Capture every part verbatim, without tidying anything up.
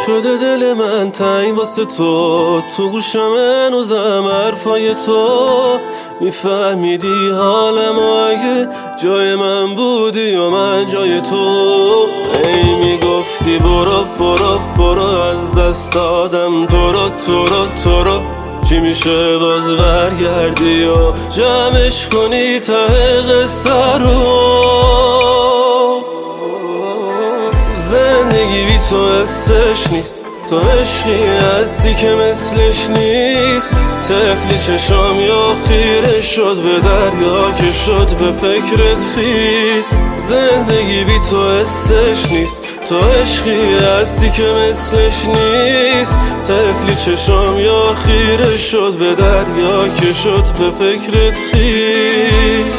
شده دل من تنگ واسه تو، تو گوشم هنوزم حرفای تو. میفهمیدی حالم و اگه جای من بودی و من جای تو. ای میگفتی برو برو برو، از دست دادم تو رو تو رو تو رو. چی میشه باز برگردی و جمعش کنی ته قصه رو. زندگی بی تو حسش نیست، تو عشقی هستی که مثلش نیست. طفلی چشام یا خیره شد به دریا که شد به فکرت خیس. زندگی بی تو حسش نیست، تو عشقی هستی که مثلش نیست. طفلی چشام یا خیره شد به دریا که شد به فکرت خیس.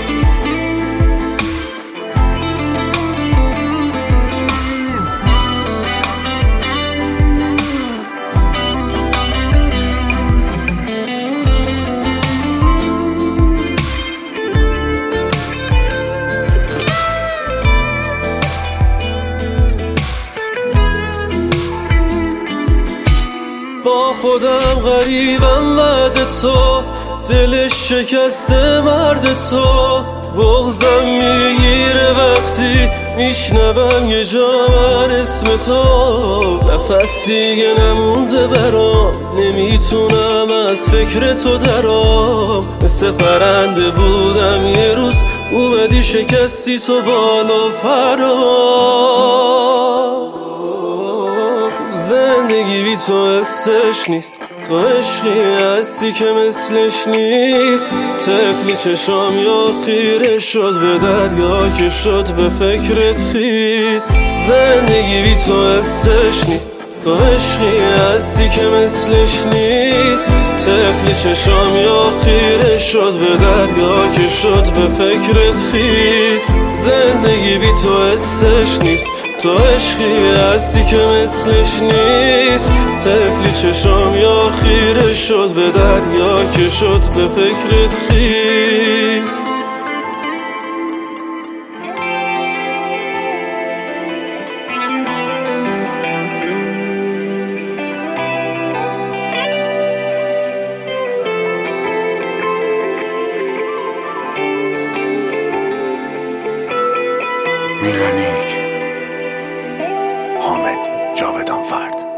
با خودم غریبم بعد تو، دلش شکسته مرد تو. بغضم میگیره وقتی میشنوم یه جا من اسم تو. نفس دیگه نمونده برام، نمیتونم از فکر تو درام. مثل پرنده بودم یه روز اومدی شکستی تو بالا فرام. زندگی بی تو حسش نیست، تو عشقی هستی که مثلش نیست. طفلی چشام یا خیره شد به دریا که شد به فکرت خیس. زندگی بی تو حسش نیست، تو عشقی هستی که مثلش نیست. طفلی چشام یا خیره شد به دریا که شد به فکرت خیس. زندگی بی تو حسش نیست، تو عشقی هستی که مثلش نیست. طفلی چشام یا خیره شد به دریا که شد به فکرت خیس. میلانیک حامد جاودان فرد.